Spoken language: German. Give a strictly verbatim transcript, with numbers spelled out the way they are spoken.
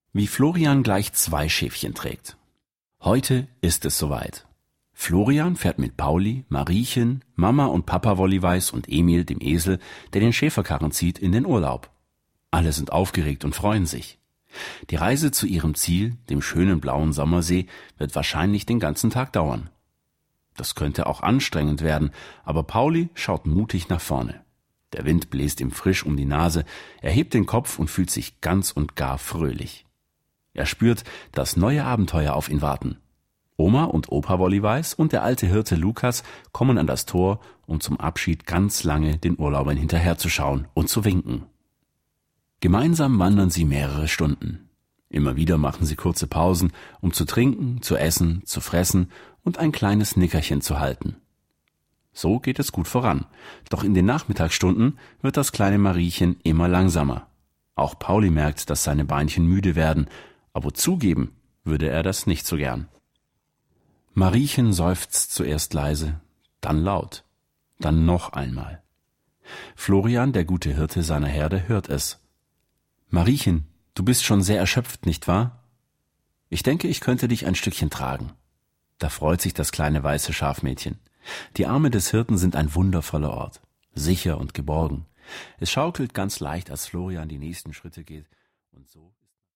Wie Florian gleich zwei Schäfchen trägt. Heute ist es soweit. Florian fährt mit Pauli, Mariechen, Mama und Papa Wollyweiß und Emil, dem Esel, der den Schäferkarren zieht, in den Urlaub. Alle sind aufgeregt und freuen sich. Die Reise zu ihrem Ziel, dem schönen blauen Sommersee, wird wahrscheinlich den ganzen Tag dauern. Das könnte auch anstrengend werden, aber Pauli schaut mutig nach vorne. Der Wind bläst ihm frisch um die Nase, er hebt den Kopf und fühlt sich ganz und gar fröhlich. Er spürt, dass neue Abenteuer auf ihn warten. Oma und Opa Wollyweiß und der alte Hirte Lukas kommen an das Tor, um zum Abschied ganz lange den Urlaubern hinterherzuschauen und zu winken. Gemeinsam wandern sie mehrere Stunden. Immer wieder machen sie kurze Pausen, um zu trinken, zu essen, zu fressen und ein kleines Nickerchen zu halten. So geht es gut voran. Doch in den Nachmittagsstunden wird das kleine Mariechen immer langsamer. Auch Pauli merkt, dass seine Beinchen müde werden, aber zugeben würde er das nicht so gern. Mariechen seufzt zuerst leise, dann laut, dann noch einmal. Florian, der gute Hirte seiner Herde, hört es. Mariechen, du bist schon sehr erschöpft, nicht wahr? Ich denke, ich könnte dich ein Stückchen tragen. Da freut sich das kleine weiße Schafmädchen. Die Arme des Hirten sind ein wundervoller Ort, sicher und geborgen. Es schaukelt ganz leicht, als Florian die nächsten Schritte geht, und so